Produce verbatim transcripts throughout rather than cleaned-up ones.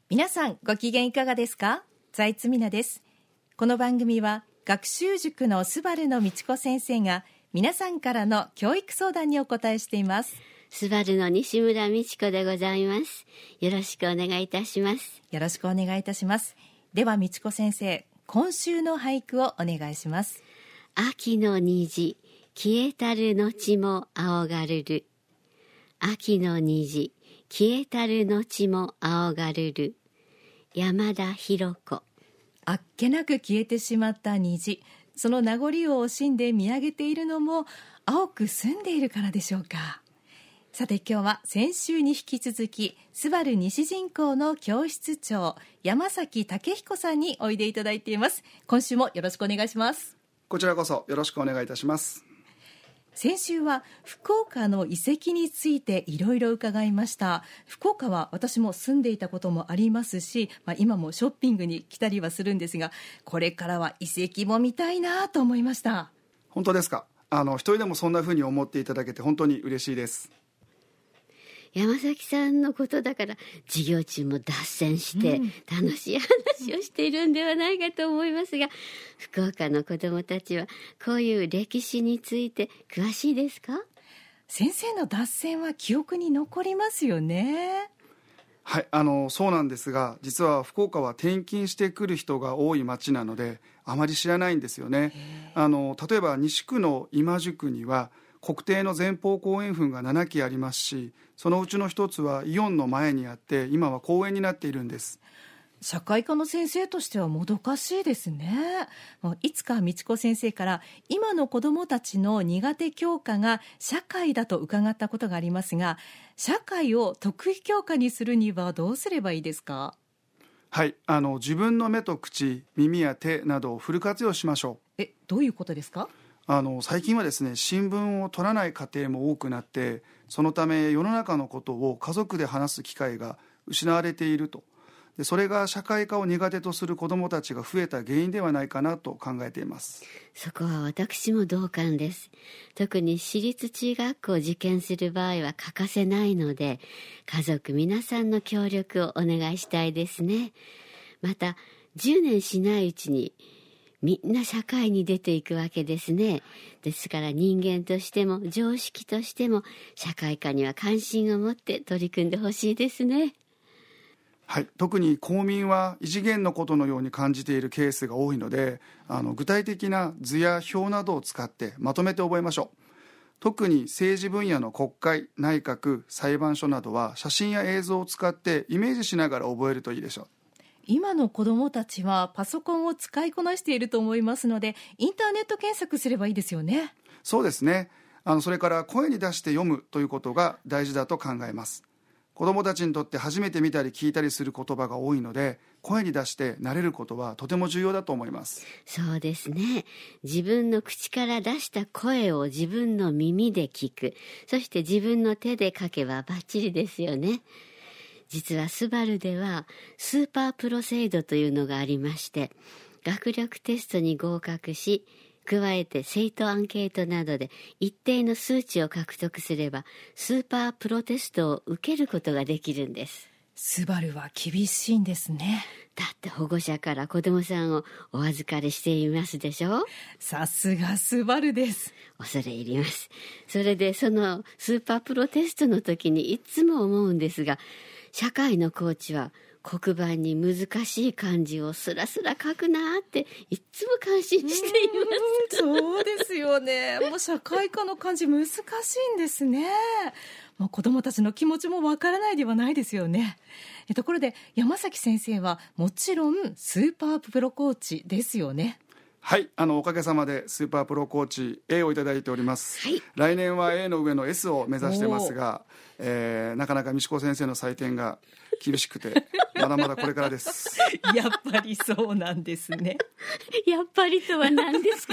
皆さんご機嫌いかがですか？財津美奈です。この番組は学習塾のスバルの道子先生が皆さんからの教育相談にお答えしています。 スバルの西村美智子でございます。よろしくお願いいたします。 よろしくお願いいたします。では美智子先生、今週の俳句をお願いします。 秋の虹、消えたる後も青がるる。秋の虹、消えたる後も青がるる。山田博子。 あっけなく消えてしまった虹、その名残を惜しんで見上げているのも青く澄んでいるからでしょうか。さて今日は先週に引き続きスバル西陣高の教室長山崎武彦さんにおいでいただいています。今週もよろしくお願いします。 こちらこそよろしくお願いいたします。 先週は福岡の遺跡についていろいろ伺いました。福岡は私も住んでいたこともありますし、まあ、今もショッピングに来たりはするんですが、これからは遺跡も見たいなと思いました。 本当ですか？あの一人でもそんな風に思っていただけて本当に嬉しいです。 山崎さんのことだから授業中も脱線して楽しい話をしているんではないかと思いますが、福岡の子どもたちはこういう歴史について詳しいですか？ 先生の脱線は記憶に残りますよね。 はい、あのそうなんですが、実は福岡は転勤してくる人が多い町なのであまり知らないんですよね。あの例えば西区の今宿には国定の前方後円墳がなな基ありますし、そのうちの一つはイオンの前にあって今は公園になっているんです。 社会科の先生としてはもどかしいですね。いつか美智子先生から今の子どもたちの苦手教科が社会だと伺ったことがありますが、社会を得意教科にするにはどうすればいいですか？ はい、あの自分の目と口、耳や手などをフル活用しましょう。え、どういうことですか？ あの最近はですね、新聞を取らない家庭も多くなって、そのため世の中のことを家族で話す機会が失われていると。でそれが社会科を苦手とする子どもたちが増えた原因ではないかなと考えています。 そこは私も同感です。特に私立中学校を受験する場合は欠かせないので、家族皆さんの協力をお願いしたいですね。またじゅうねんしないうちにみんな社会に出ていくわけですね。ですから人間としても常識としても社会科には関心を持って取り組んでほしいですね。 はい、特に公民は異次元のことのように感じているケースが多いので、あの具体的な図や表などを使ってまとめて覚えましょう。特に政治分野の国会、内閣、裁判所などは写真や映像を使ってイメージしながら覚えるといいでしょう。 今の子どもたちはパソコンを使いこなしていると思いますので、インターネット検索すればいいですよね。 そうですね。あのそれから声に出して読むということが大事だと考えます。子どもたちにとって初めて見たり聞いたりする言葉が多いので、声に出して慣れることはとても重要だと思います。 そうですね。自分の口から出した声を自分の耳で聞く、そして自分の手で書けばバッチリですよね。実はスバルではスーパープロ制度というのがありまして、学力テストに合格し、加えて生徒アンケートなどで一定の数値を獲得すればスーパープロテストを受けることができるんです。 スバルは厳しいんですね。 だって保護者から子どもさんをお預かりしていますでしょ。 さすがスバルです。 恐れ入ります。それでそのスーパープロテストの時にいつも思うんですが、社会のコーチは黒板に難しい漢字をスラスラ書くなっていつも感心しています。 そうですよね。もう社会科の漢字難しいんですね。もう子どもたちの気持ちもわからないではないですよね。えところで山崎先生はもちろんスーパープロコーチですよね。 はい、あのおかげさまでスーパープロコーチ エー をいただいております、 はい、 来年は エー の上の エス を目指してますが、えー、なかなか美智子先生の採点が厳しくてまだまだこれからですやっぱりそうなんですね。 やっぱりとは何ですか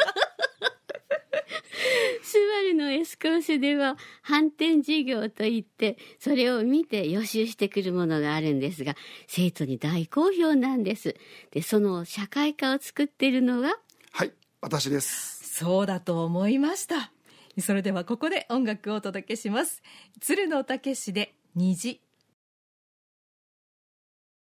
スバルの S コースでは反転授業といってそれを見て予習してくるものがあるんですが、生徒に大好評なんです。でその社会科を作っているのがはい私です。 そうだと思いました。それではここで音楽をお届けします。鶴野武で虹。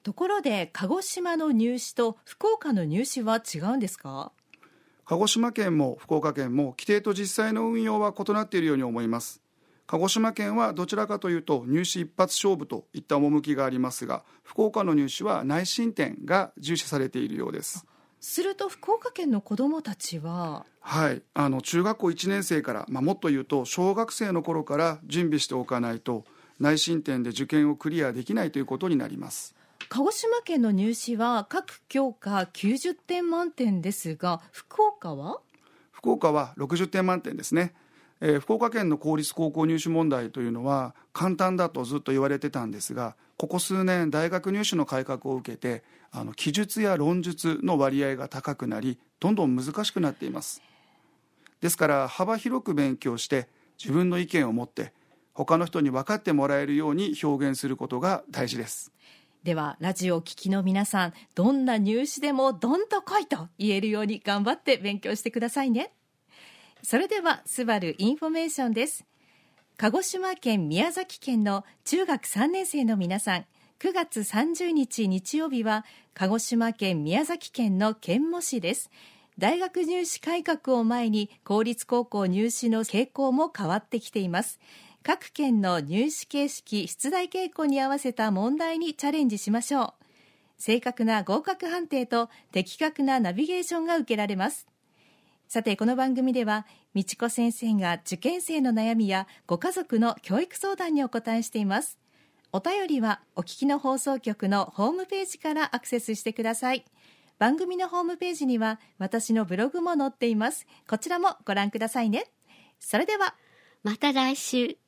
ところで鹿児島の入試と福岡の入試は違うんですか？ 鹿児島県も福岡県も規定と実際の運用は異なっているように思います。鹿児島県はどちらかというと入試一発勝負といった趣がありますが、福岡の入試は内申点が重視されているようです。 すると福岡県の子どもたちは、 はい、あの中学校いちねん生から、まあ、もっと言うと小学生の頃から準備しておかないと内申点で受験をクリアできないということになります。 鹿児島県の入試は各教科きゅうじゅってん満点ですが、福岡は福岡はろくじゅってん満点ですね。えー、福岡県の公立高校入試問題というのは簡単だとずっと言われてたんですが、ここ数年大学入試の改革を受けてあの記述や論述の割合が高くなり、どんどん難しくなっています。ですから幅広く勉強して自分の意見を持って他の人に分かってもらえるように表現することが大事です。 ではラジオを聴きの皆さん、どんな入試でもどんと来いと言えるように頑張って勉強してくださいね。それではスバルインフォメーションです。鹿児島県宮崎県の中学さんねん生の皆さん、くがつさんじゅうにち日曜日は鹿児島県宮崎県の県模試です。大学入試改革を前に公立高校入試の傾向も変わってきています。各県の入試形式、出題傾向に合わせた問題にチャレンジしましょう。正確な合格判定と的確なナビゲーションが受けられます。さて、この番組では美智子先生が受験生の悩みやご家族の教育相談にお答えしています。お便りはお聞きの放送局のホームページからアクセスしてください。番組のホームページには私のブログも載っています。こちらもご覧くださいね。それではまた来週。